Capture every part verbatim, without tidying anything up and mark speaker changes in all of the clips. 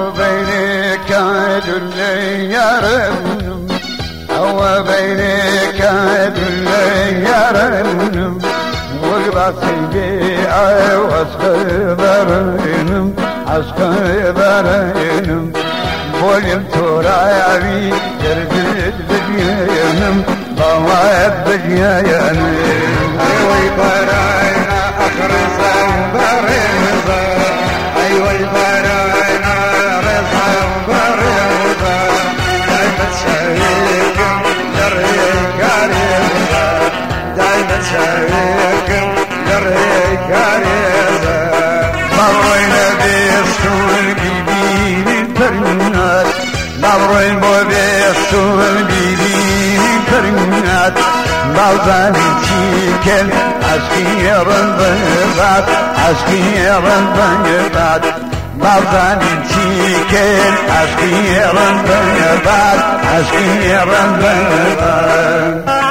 Speaker 1: بينك دل يارنم هو بينك دل يارنم وقبصي واسكبرينم اسكبرينم بولم تراوي درب بديانم بواد بديانم ايوه براينا اخر صبرنا ايوه براينا رزق برنا دايما شايكم دريك علينا دايما شايكم دريك علينا مرينا بالسوق بيبين فرنات مرينا بالسوق بيبين فرنات بعضان تيكل عسكي رنبات عسكي رنبات بعضان تيكل عسكي رنبات عسكي رنبات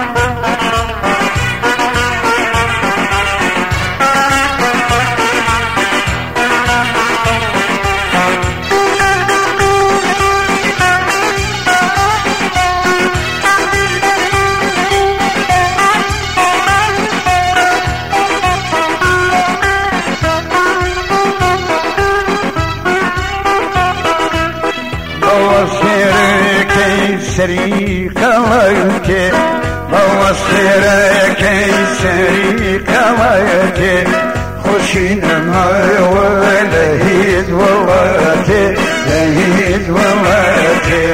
Speaker 1: سري قوايك بوصير كيسري قوايك خشين ما ولهيد وواتي لهيد وواتي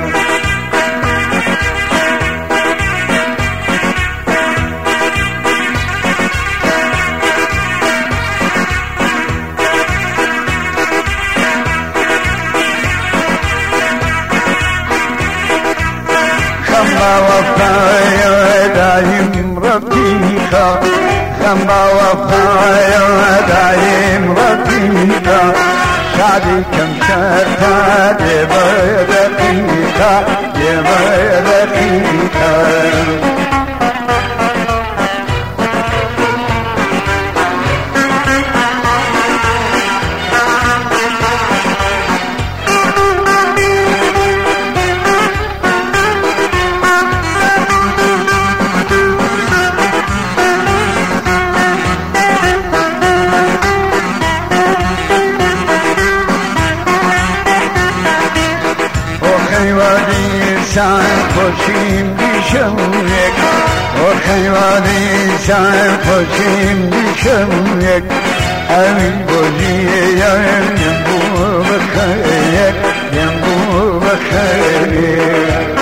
Speaker 1: وفايا دايم رفيقا خمبا وفايا دايم رفيقا شادي كم شرطا ديبا دقيقا ديبا دقيقا Sen koşayım düşemeyek O hayvanı sen koşayım düşemeyek Evin bozuyor yarın bu bakayek Yan bu bakayek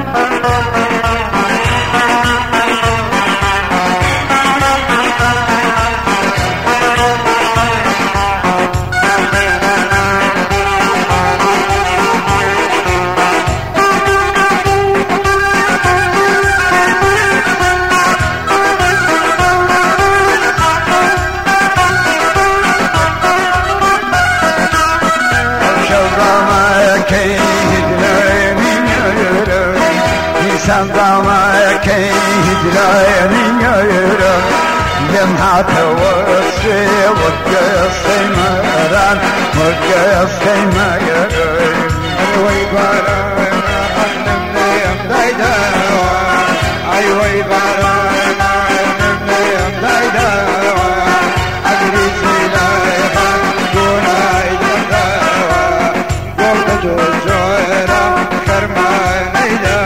Speaker 1: Sandama kay hidlayenin yayra Yem hata wasi wakya saymaran wakya saymaran Ay bara anne am dayda Ay way bara anne am dayda Agri silay han gunay dayda Golda jojora karmanayda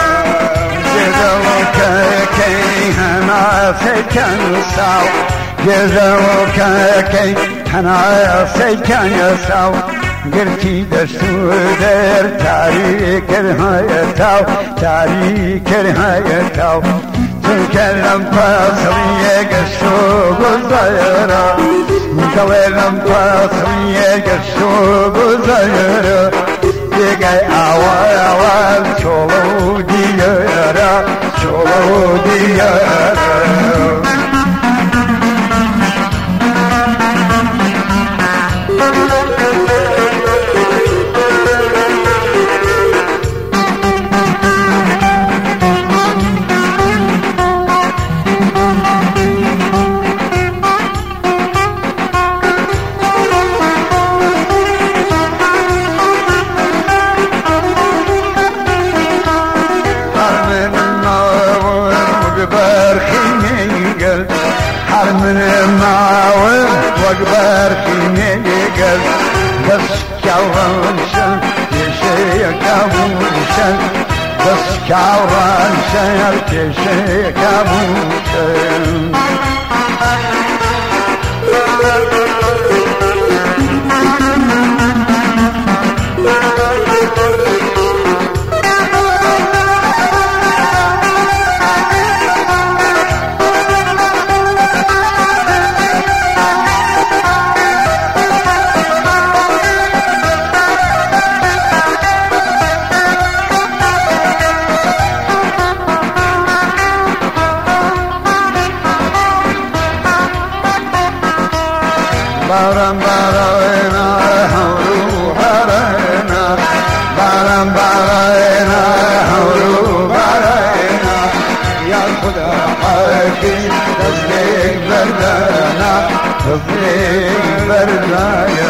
Speaker 1: Seyken sav, gezev kekey, hana seyken sav, girti de suder tarih kerhayetav, tarih kerhayetav. Tükelim pasriye gesu guzayra, tükelim pasriye gesu guzayra. Digay aval aval çolu diyara, çolu diyara. دست کورانشن پیشه کبوشن دست کورانشن پیشه کبوشن بارم باراینا هورو باراینا بارم باراینا هورو باراینا یا خدا حقی تصدیق بردانا تصدیق بردانا